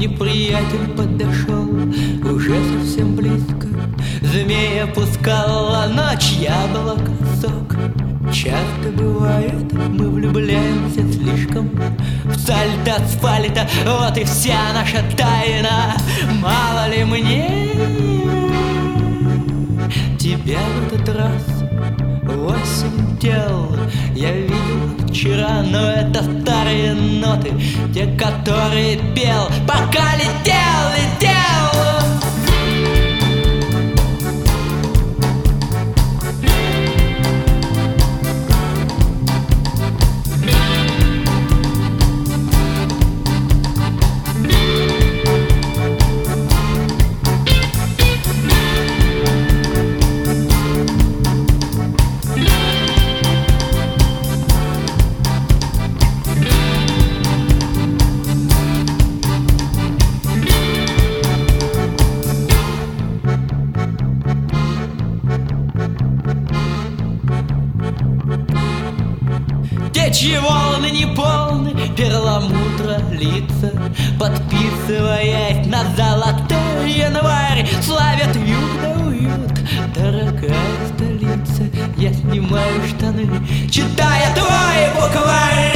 Неприятель подошел уже совсем близко. Змея пускала ночь, яблоко сок. Часто бывает, мы влюбляемся слишком в сальто асфальта, вот и вся наша тайна. Мало ли мне тебя в этот раз 8 тел я видел вчера, но это старые ноты, те, которые пел, пока летел, летел. Течи волны неполны, перламутра лица, подписываясь на золотой январь, славят юг да уют, дорогая столица. Я снимаю штаны, читая твой букварь.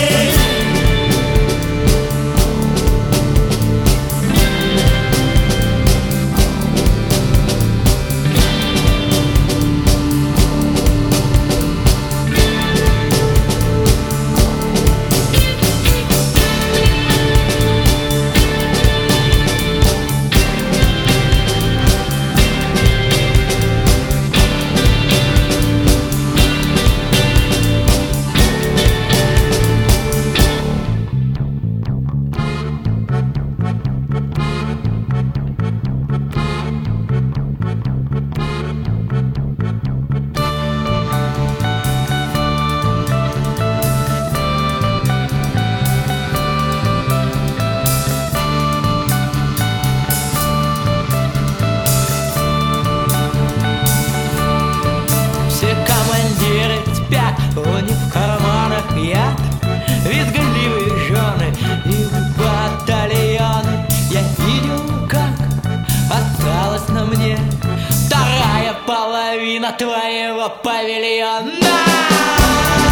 У них в карманах яд, визгливые жены и батальоны. Я видел, как осталась на мне вторая половина твоего павильона.